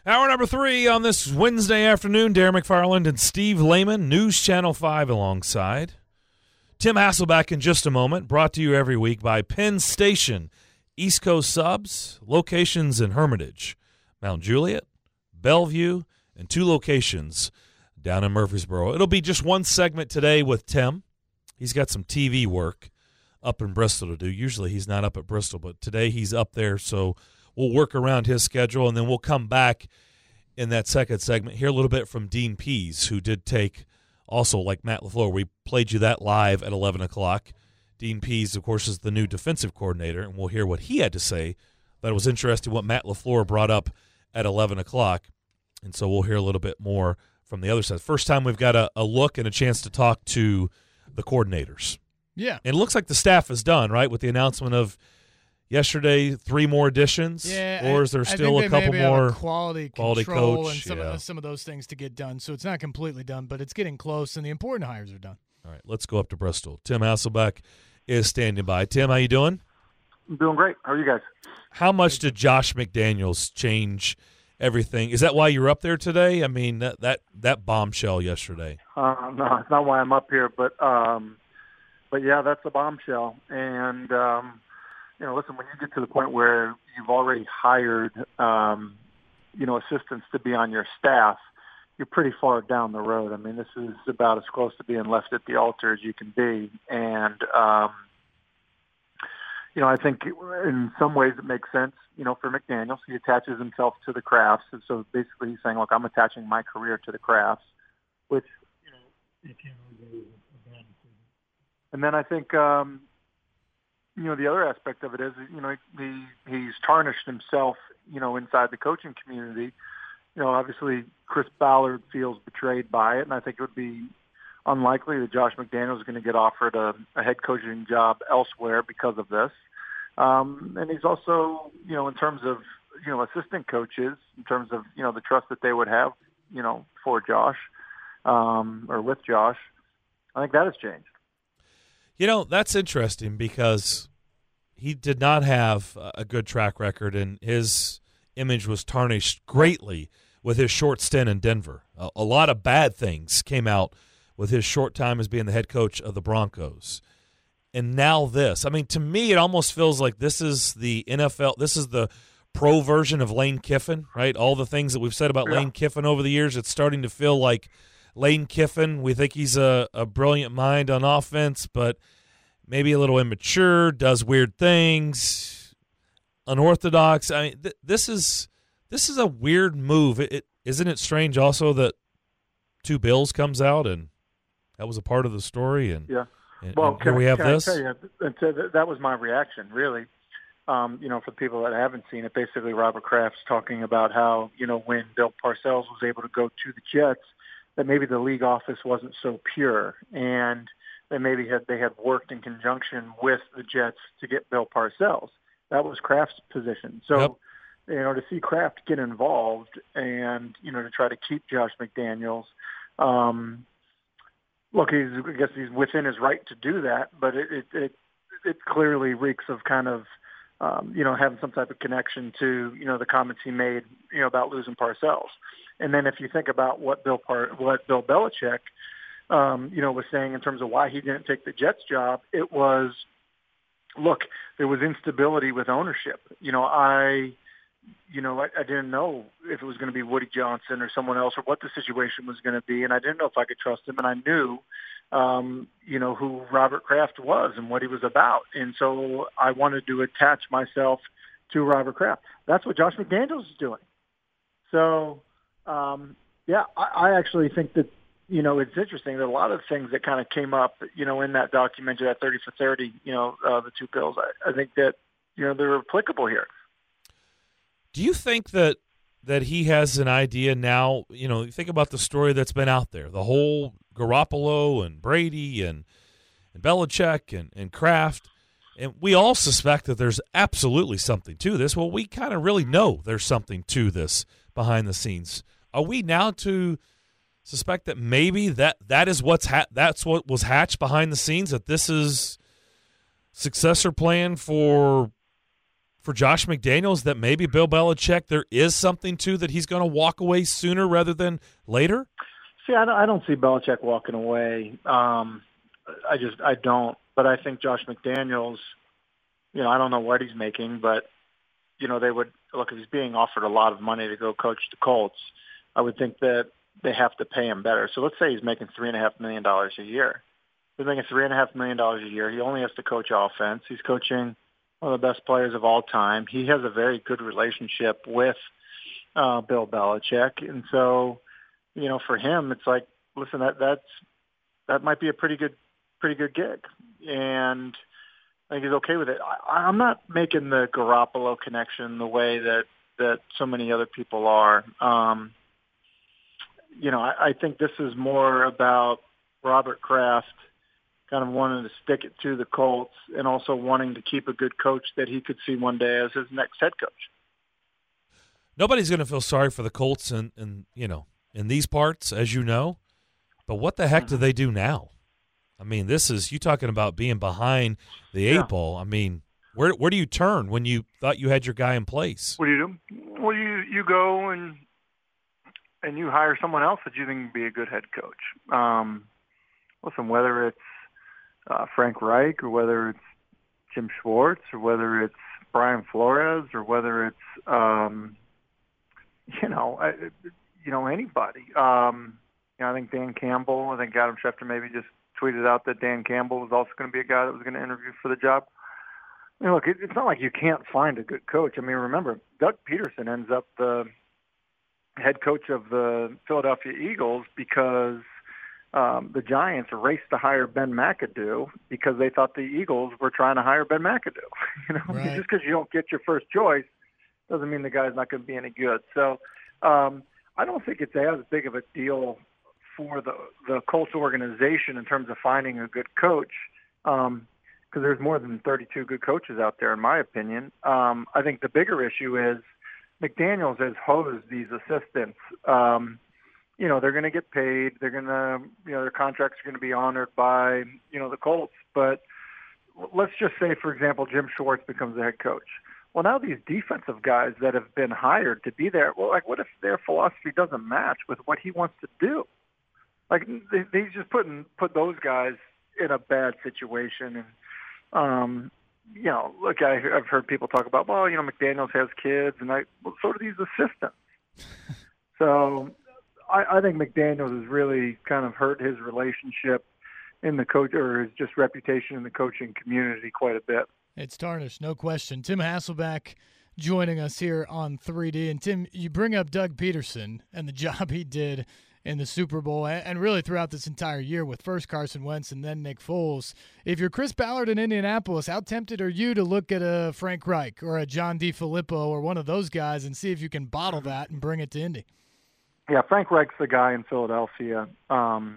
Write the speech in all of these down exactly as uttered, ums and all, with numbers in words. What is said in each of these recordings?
Hour number three on this Wednesday afternoon. Darren McFarland and Steve Lehman, News Channel five alongside. Tim Hasselback in just a moment, brought to you every week by Penn Station, East Coast Subs, locations in Hermitage, Mount Juliet, Bellevue, and two locations down in Murfreesboro. It'll be just one segment today with Tim. He's got some T V work up in Bristol to do. Usually he's not up at Bristol, but today he's up there, so we'll work around his schedule, and then we'll come back in that second segment, hear a little bit from Dean Pease, who did take, also like Matt LaFleur, we played you that live at eleven o'clock. Dean Pease, of course, is the new defensive coordinator, and we'll hear what he had to say. But it was interesting what Matt LaFleur brought up at eleven o'clock, and so we'll hear a little bit more from the other side. First time we've got a, a look and a chance to talk to the coordinators. Yeah. And it looks like the staff is done, right, with the announcement of yesterday, three more additions, yeah, or is there I, still I think a couple maybe have more a quality, quality control coach and some, yeah. of, some of those things to get done? So it's not completely done, but it's getting close, and the important hires are done. All right, let's go up to Bristol. Tim Hasselback is standing by. Tim, how you doing? I'm doing great. How are you guys? How much did Josh McDaniels change everything? Is that why you're up there today? I mean, that that, that bombshell yesterday. Uh, no, it's not why I'm up here, but um, but yeah, that's a bombshell. And um, you know, listen, when you get to the point where you've already hired, um, you know, assistants to be on your staff, you're pretty far down the road. I mean, this is about as close to being left at the altar as you can be. And, um, you know, I think in some ways it makes sense, you know, for McDaniels. He attaches himself to the crafts. And so basically he's saying, look, I'm attaching my career to the crafts, which, you know, you can't really do a bad decision. And then I think, um, you know, the other aspect of it is, you know, he he's tarnished himself, you know, inside the coaching community. You know, obviously Chris Ballard feels betrayed by it, and I think it would be unlikely that Josh McDaniels is going to get offered a, a head coaching job elsewhere because of this. Um, and he's also, you know, in terms of, you know, assistant coaches, in terms of, you know, the trust that they would have, you know, for Josh um, or with Josh, I think that has changed. You know, that's interesting because he did not have a good track record, and his image was tarnished greatly with his short stint in Denver. A, a lot of bad things came out with his short time as being the head coach of the Broncos. And now this. I mean, to me, it almost feels like this is the N F L, this is the pro version of Lane Kiffin, right? All the things that we've said about yeah. Lane Kiffin over the years, it's starting to feel like Lane Kiffin. We think he's a, a brilliant mind on offense, but maybe a little immature, does weird things, unorthodox. I mean, th- this is this is a weird move. It, it isn't it strange also that Two Bills comes out and that was a part of the story, and yeah. And, well, and here can, we have can this. I tell you, and so that, that was my reaction, really. Um, you know, for people that haven't seen it, basically Robert Kraft's talking about how, you know, when Bill Parcells was able to go to the Jets, that maybe the league office wasn't so pure, and that maybe had, they had worked in conjunction with the Jets to get Bill Parcells. That was Kraft's position. So, yep. you know, to see Kraft get involved and, you know, to try to keep Josh McDaniels, um, look, he's, I guess he's within his right to do that, but it it, it, it clearly reeks of kind of, um, you know, having some type of connection to, you know, the comments he made, you know, about losing Parcells. And then if you think about what Bill Par- what Bill Belichick, um, you know, was saying in terms of why he didn't take the Jets job, it was, look, there was instability with ownership. You know, I, you know, I, I didn't know if it was going to be Woody Johnson or someone else or what the situation was going to be, and I didn't know if I could trust him, and I knew, um, you know, who Robert Kraft was and what he was about, and so I wanted to attach myself to Robert Kraft. That's what Josh McDaniels is doing. So, um, yeah, I, I actually think that, you know, it's interesting that a lot of things that kind of came up, you know, in that documentary, that thirty for thirty, you know, uh, the two bills, I, I think that, you know, they're applicable here. Do you think that that he has an idea now? You know, think about the story that's been out there, the whole Garoppolo and Brady and, and Belichick and, and Kraft, and we all suspect that there's absolutely something to this. Well, we kind of really know there's something to this behind the scenes. Are we now to suspect that maybe that that is what's ha- that's what was hatched behind the scenes, that this is successor plan for for Josh McDaniels that maybe Bill Belichick, there is something to that he's going to walk away sooner rather than later? See, I don't, I don't see Belichick walking away. Um, I just I don't. But I think Josh McDaniels, you know, I don't know what he's making, but, you know, they would – look, if he's being offered a lot of money to go coach the Colts, I would think that they have to pay him better. So let's say he's making three point five million dollars a year. He's making three point five million dollars a year. He only has to coach offense. He's coaching one of the best players of all time. He has a very good relationship with uh, Bill Belichick. And so, you know, for him, it's like, listen, that that's that might be a pretty good pretty good gig. And I think he's okay with it. I, I'm not making the Garoppolo connection the way that, that so many other people are. Um, you know, I, I think this is more about Robert Kraft kind of wanting to stick it to the Colts and also wanting to keep a good coach that he could see one day as his next head coach. Nobody's going to feel sorry for the Colts in, in, you know, in these parts, as you know. But what the heck do they do now? I mean, this is you talking about being behind the eight yeah. ball. I mean, where where do you turn when you thought you had your guy in place? What do you do? Well, you you go and and you hire someone else that you think would be a good head coach. Um, listen, whether it's uh, Frank Reich or whether it's Jim Schwartz or whether it's Brian Flores or whether it's um, you know I, you know anybody. Um, you know, I think Dan Campbell. I think Adam Schefter maybe just tweeted out that Dan Campbell was also going to be a guy that was going to interview for the job. I mean, look, it, it's not like you can't find a good coach. I mean, remember, Doug Peterson ends up the head coach of the Philadelphia Eagles because um, the Giants raced to hire Ben McAdoo because they thought the Eagles were trying to hire Ben McAdoo. You know, Right. just because you don't get your first choice doesn't mean the guy's not going to be any good. So um, I don't think it's as big of a deal for the the Colts organization in terms of finding a good coach, because um, there's more than thirty-two good coaches out there, in my opinion. Um, I think the bigger issue is McDaniels has hosed these assistants. Um, you know, they're going to get paid. They're going to, you know, their contracts are going to be honored by, you know, the Colts. But let's just say, for example, Jim Schwartz becomes the head coach. Well, now these defensive guys that have been hired to be there, well, like, what if their philosophy doesn't match with what he wants to do? Like, they, they just put in, put those guys in a bad situation. And, um, you know, look, I, I've heard people talk about, well, you know, McDaniels has kids, and I, well, so do these assistants. So I, I think McDaniels has really kind of hurt his relationship in the coach, or his just reputation in the coaching community quite a bit. It's tarnished, no question. Tim Hasselbeck joining us here on three D. And, Tim, you bring up Doug Peterson and the job he did in the Super Bowl and really throughout this entire year with first Carson Wentz and then Nick Foles. If you're Chris Ballard in Indianapolis, how tempted are you to look at a Frank Reich or a John DeFilippo or one of those guys and see if you can bottle that and bring it to Indy? Yeah, Frank Reich's the guy in Philadelphia. Um,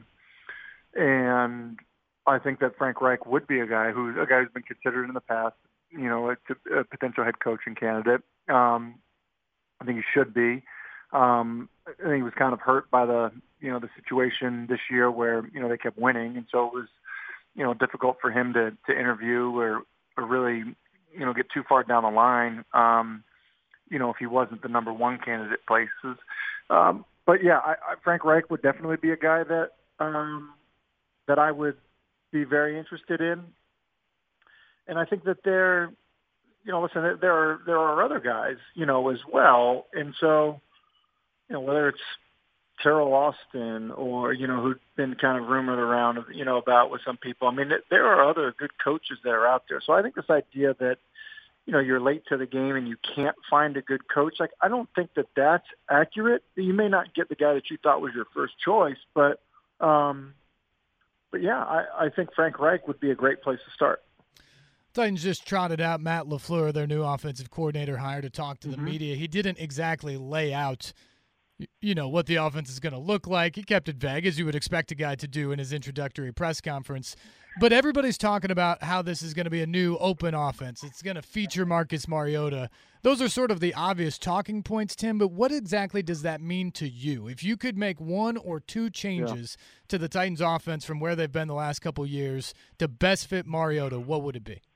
and I think that Frank Reich would be a guy who's a guy who's been considered in the past, you know, a, a potential head coaching candidate. Um, I think he should be. Um, I think he was kind of hurt by the, you know, the situation this year where, you know, they kept winning. And so it was, you know, difficult for him to, to interview or, or really, you know, get too far down the line, um, you know, if he wasn't the number one candidate places. Um, but yeah, I, I, Frank Reich would definitely be a guy that, um, that I would be very interested in. And I think that there, you know, listen, there are, there are other guys, you know, as well. And so, you know, whether it's Terrell Austin or, you know, who've been kind of rumored around, you know, about with some people. I mean, there are other good coaches that are out there. So I think this idea that, you know, you're late to the game and you can't find a good coach, like, I don't think that that's accurate. You may not get the guy that you thought was your first choice, but, um, but yeah, I, I think Frank Reich would be a great place to start. Titans just trotted out Matt LaFleur, their new offensive coordinator, hire to talk to the Mm-hmm. media. He didn't exactly lay out, you know, what the offense is going to look like. He kept it vague, as you would expect a guy to do in his introductory press conference. But everybody's talking about how this is going to be a new open offense. It's going to feature Marcus Mariota. Those are sort of the obvious talking points, Tim, but what exactly does that mean to you? If you could make one or two changes yeah. to the Titans offense from where they've been the last couple years to best fit Mariota, what would it be?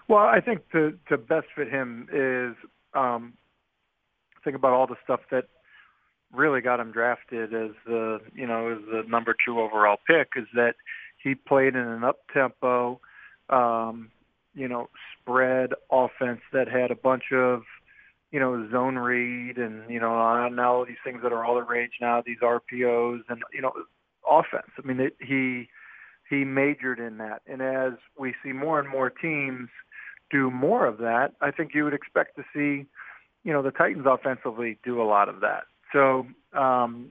Well, I think to to best fit him is um, think about all the stuff that really got him drafted as the you know as the number two overall pick. Is that he played in an up tempo, um, you know, spread offense that had a bunch of you know zone read and you know now these things that are all the rage now, these R P Os and you know offense. I mean, it, he he majored in that, and as we see more and more teams do more of that, I think you would expect to see, you know, the Titans offensively do a lot of that. So um,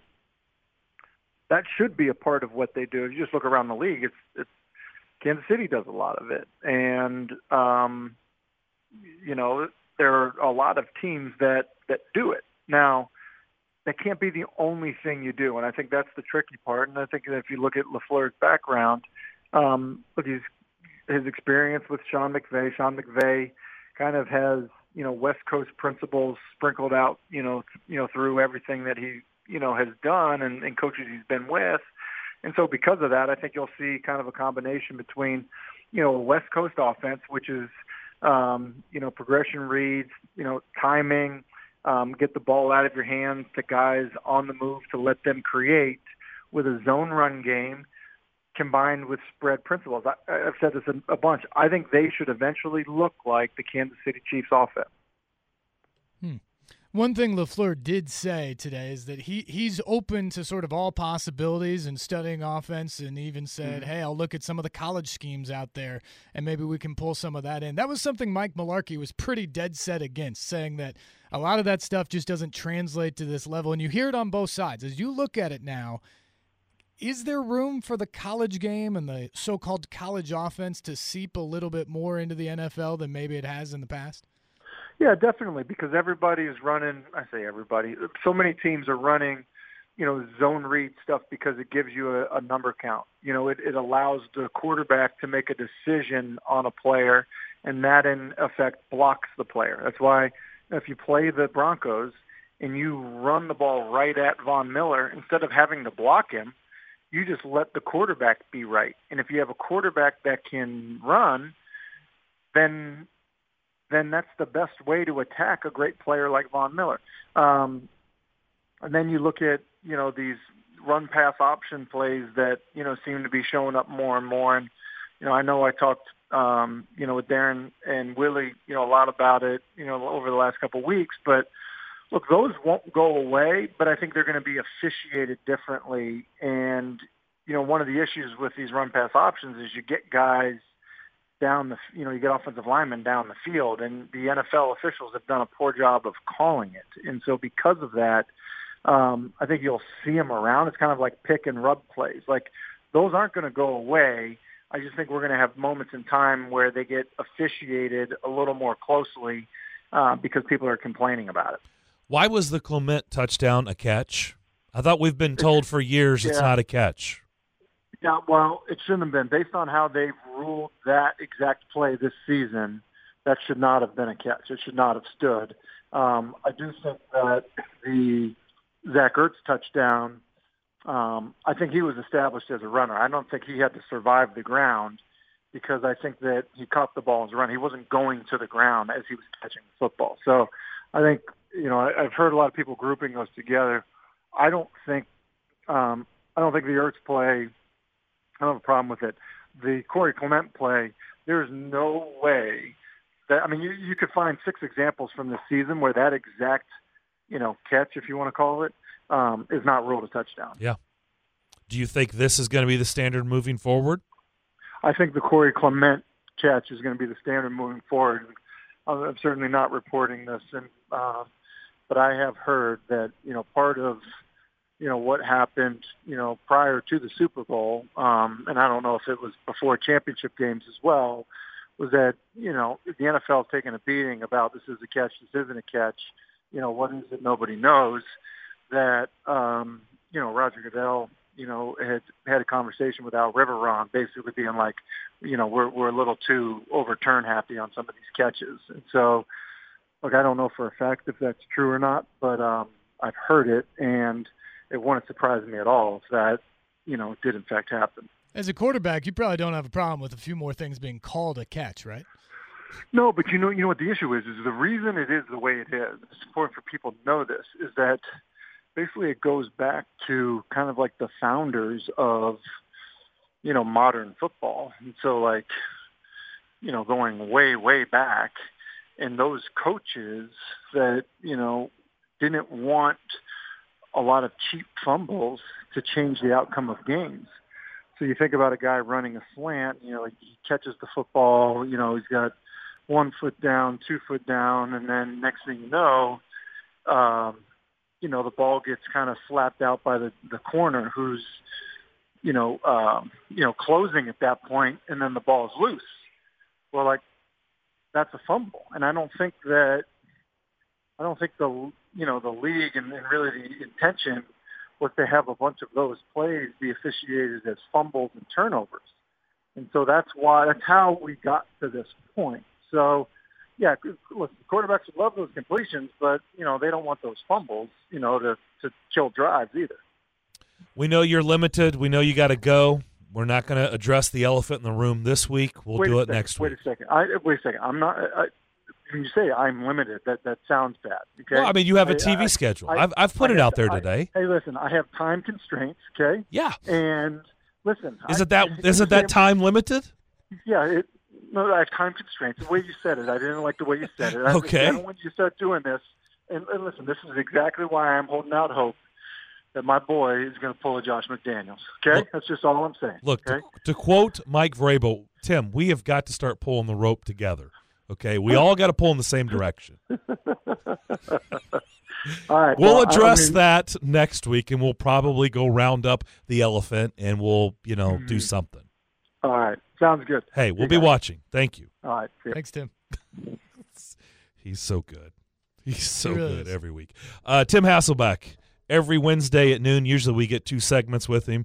that should be a part of what they do. If you just look around the league, it's, it's Kansas City does a lot of it, and um, you know, there are a lot of teams that that do it. Now, that can't be the only thing you do, and I think that's the tricky part. And I think that if you look at LaFleur's background, um, look, he's his experience with Sean McVay. Sean McVay kind of has, you know, West Coast principles sprinkled out, you know, th- you know, through everything that he, you know, has done and, and coaches he's been with. And so because of that, I think you'll see kind of a combination between, you know, a West Coast offense, which is, um, you know, progression reads, you know, timing, um, get the ball out of your hands to guys on the move to let them create, with a zone run game combined with spread principles. I, I've said this a, a bunch. I think they should eventually look like the Kansas City Chiefs offense. Hmm. One thing LaFleur did say today is that he, he's open to sort of all possibilities and studying offense, and even said, mm-hmm. hey, I'll look at some of the college schemes out there and maybe we can pull some of that in. That was something Mike Mularkey was pretty dead set against, saying that a lot of that stuff just doesn't translate to this level. And you hear it on both sides. As you look at it now, is there room for the college game and the so-called college offense to seep a little bit more into the N F L than maybe it has in the past? Yeah, definitely, because everybody is running, I say everybody, so many teams are running, you know, zone read stuff because it gives you a, a number count. You know, it, it allows the quarterback to make a decision on a player, and that in effect blocks the player. That's why if you play the Broncos and you run the ball right at Von Miller, instead of having to block him, you just let the quarterback be right. And if you have a quarterback that can run, then then that's the best way to attack a great player like Von Miller. Um, and then you look at, you know, these run-pass option plays that, you know, seem to be showing up more and more. And, you know, I know I talked, um, you know, with Darren and Willie, you know, a lot about it, you know, over the last couple of weeks. But, look, those won't go away, but I think they're going to be officiated differently. And, you know, one of the issues with these run-pass options is you get guys down the, you know, you get offensive linemen down the field, and the N F L officials have done a poor job of calling it. And so because of that, um, I think you'll see them around. It's kind of like pick and rub plays. Like, those aren't going to go away. I just think we're going to have moments in time where they get officiated a little more closely uh, because people are complaining about it. Why was the Clement touchdown a catch? I thought we've been told for years yeah. it's not a catch. Yeah, well, it shouldn't have been. Based on how they've ruled that exact play this season, that should not have been a catch. It should not have stood. Um, I do think that the Zach Ertz touchdown, um, I think he was established as a runner. I don't think he had to survive the ground, because I think that he caught the ball as a run. He wasn't going to the ground as he was catching the football. So I think, you know, I, I've heard a lot of people grouping those together. I don't think um, I don't think the Ertz play, I don't have a problem with it. The Corey Clement play, there's no way that, I mean, you, you could find six examples from this season where that exact, you know, catch, if you want to call it, um, is not ruled a touchdown. Yeah. Do you think this is going to be the standard moving forward? I think the Corey Clement catch is going to be the standard moving forward. I'm certainly not reporting this, and uh, but I have heard that, you know, part of, you know, what happened, you know, prior to the Super Bowl, um, and I don't know if it was before championship games as well, was that, you know, the N F L taking a beating about this is a catch, this isn't a catch, you know, what is it, nobody knows, that, um, you know, Roger Goodell, you know, had had a conversation with Al Riveron, basically being like, you know, we're we're a little too overturn happy on some of these catches. And so, look, I don't know for a fact if that's true or not, but um, I've heard it, and it wouldn't surprise me at all if that, you know, did in fact happen. As a quarterback, you probably don't have a problem with a few more things being called a catch, right? No, but you know, you know what the issue is, is the reason it is the way it is, it's important for people to know this, is that basically it goes back to kind of like the founders of, you know, modern football. And so like, you know, going way, way back, and those coaches that, you know, didn't want a lot of cheap fumbles to change the outcome of games. So you think about a guy running a slant, you know, he catches the football, you know, he's got one foot down, two foot down, and then next thing you know, um, you know, the ball gets kind of slapped out by the, the corner who's, you know, um, you know, closing at that point, and then the ball's loose. Well, like, that's a fumble. And I don't think that, I don't think the, you know, the league and, and really the intention was to have a bunch of those plays be officiated as fumbles and turnovers. And so that's why, that's how we got to this point. So, yeah, listen, quarterbacks would love those completions, but, you know, they don't want those fumbles, you know, to, to kill drives either. We know you're limited. We know you got to go. We're not going to address the elephant in the room this week. We'll wait do it second, next wait week. Wait a second. I, wait a second. I'm not I, – when you say I'm limited, that, that sounds bad. Okay? Well, I mean, you have a I, T V I, schedule. I, I've, I've put I it have, out there I, today. Hey, listen, I have time constraints, okay? Yeah. And listen. Isn't I, that isn't that time limited? Yeah, it, no, I have time constraints. The way you said it, I didn't like the way you said it. I, Okay. I don't want you to start doing this. And, and listen, this is exactly why I'm holding out hope that my boy is going to pull a Josh McDaniels. Okay? Look, That's just all I'm saying. Look, okay? to, to quote Mike Vrabel, Tim, we have got to start pulling the rope together. Okay? We all got to pull in the same direction. All right. We'll well, address I mean, that next week, and we'll probably go round up the elephant, and we'll, you know, Mm-hmm. do something. All right. Sounds good. Hey, we'll You be got it. watching. Thank you. All right. See ya. Thanks, Tim. He's so good. He's so He really good is. every week. Uh, Tim Hasselbeck, every Wednesday at noon. Usually we get two segments with him.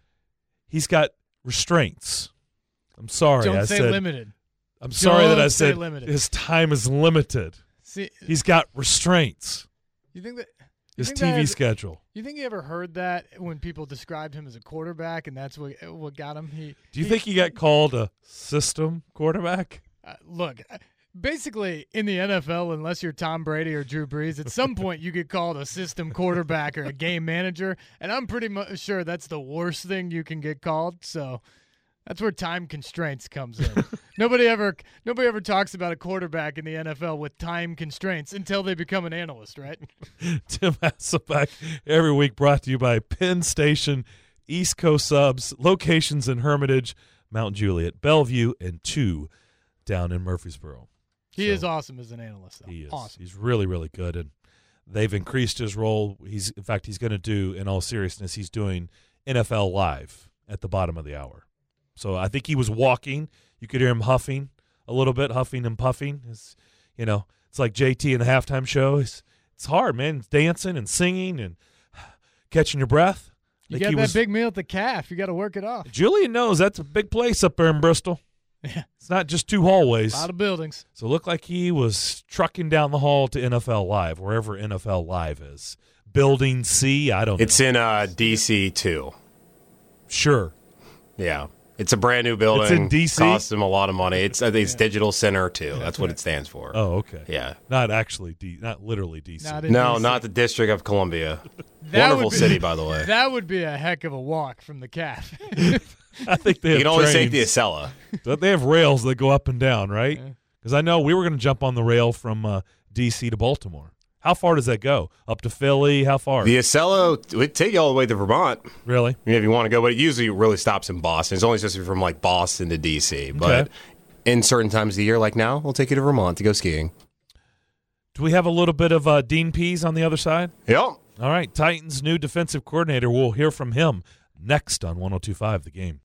He's got restraints. I'm sorry. Don't I say said, limited. I'm sorry that Don't I say said limited. his time is limited. See, He's got restraints. you think that you His think T that V has- schedule. You think you ever heard that when people described him as a quarterback, and that's what what got him? He Do you he, think he got called a system quarterback? Uh, look, uh, basically in the N F L, unless you're Tom Brady or Drew Brees, at some point you get called a system quarterback or a game manager, and I'm pretty mu- sure that's the worst thing you can get called. So that's where time constraints comes in. nobody ever nobody ever talks about a quarterback in the N F L with time constraints until they become an analyst, right? Tim Hasselbeck, every week brought to you by Penn Station, East Coast Subs, locations in Hermitage, Mount Juliet, Bellevue, and two down in Murfreesboro. He So, is awesome as an analyst, though. He is. Awesome. He's really, really good, and they've increased his role. He's, in fact, he's going to do, in all seriousness, he's doing N F L Live at the bottom of the hour. So I think he was walking. You could hear him huffing a little bit, huffing and puffing. It's, you know, it's like J T in the halftime show. It's, it's hard, man. It's dancing and singing and catching your breath. You Think got he that was- big meal at the calf. You got to work it off. Julian knows that's a big place up there in Bristol. Yeah. It's not just two hallways. A lot of buildings. So it looked like he was trucking down the hall to N F L Live, wherever N F L Live is. Building C, I don't know. It's in uh, D C too. Sure. Yeah. It's a brand new building. It's in D C? Costs them a lot of money. It's I think it's Digital Center too. That's what it stands for. Oh, okay. Yeah. Not actually D, not literally D C. Not in No, D C. not the District of Columbia. That Wonderful would be- city, by the way. That would be a heck of a walk from the calf. I think they You have can always take trains. the Acela. But they have rails that go up and down, right? Yeah. Because I know we were going to jump on the rail from uh, D C to Baltimore. How far does that go? Up to Philly? How far? The Acela would take you all the way to Vermont. Really? I mean, if you want to go, but it usually really stops in Boston. It's only supposed to be from like Boston to D C. But Okay. in certain times of the year, like now, we'll take you to Vermont to go skiing. Do we have a little bit of uh, Dean Pease on the other side? Yep. All right. Titans' new defensive coordinator. We'll hear from him next on one oh two point five The Game.